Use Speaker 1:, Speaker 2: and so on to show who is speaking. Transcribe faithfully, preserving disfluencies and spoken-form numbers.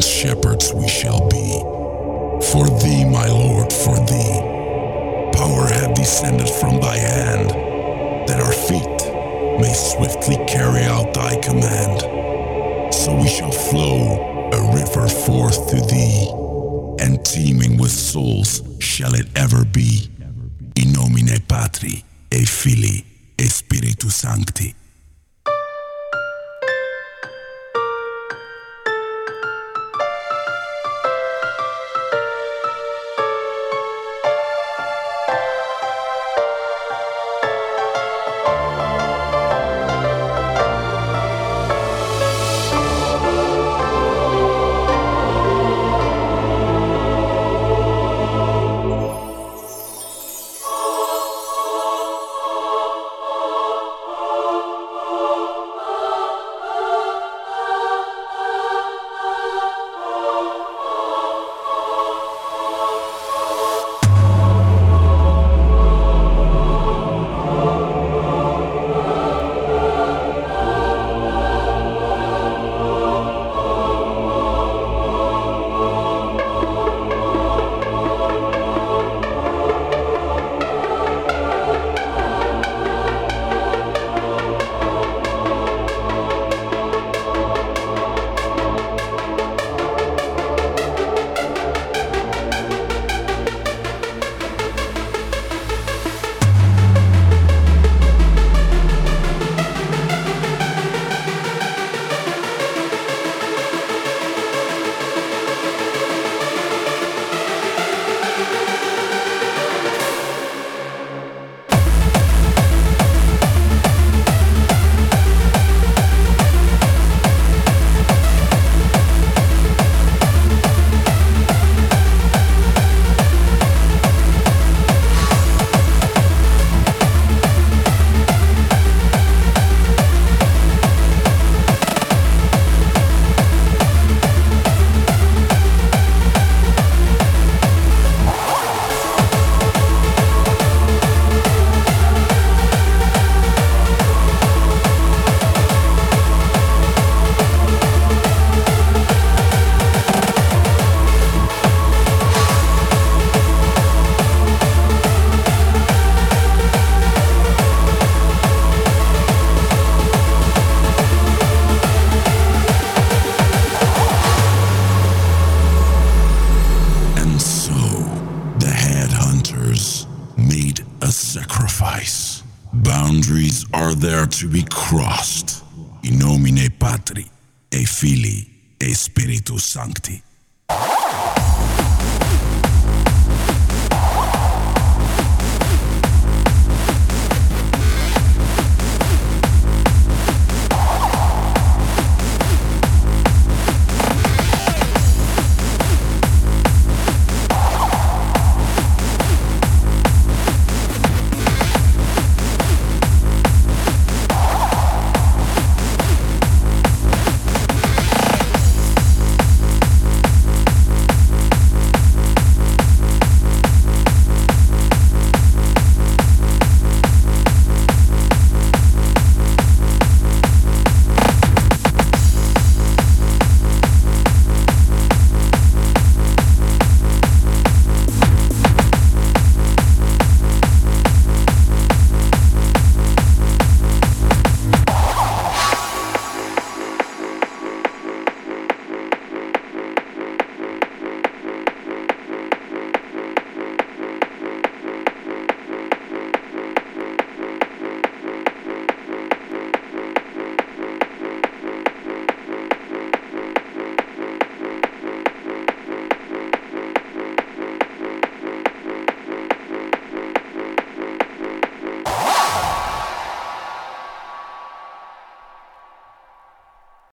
Speaker 1: shepherds we shall be. For thee, my Lord, for thee, power hath descended from thy hand, that our feet may swiftly carry out thy command. So we shall flow a river forth to thee, and teeming with souls shall it ever be. In nomine Patri, et Filii, et Spiritus Sancti. Made a sacrifice. Boundaries are there to be crossed. In nomine Patri, et Filii, et Spiritus Sancti.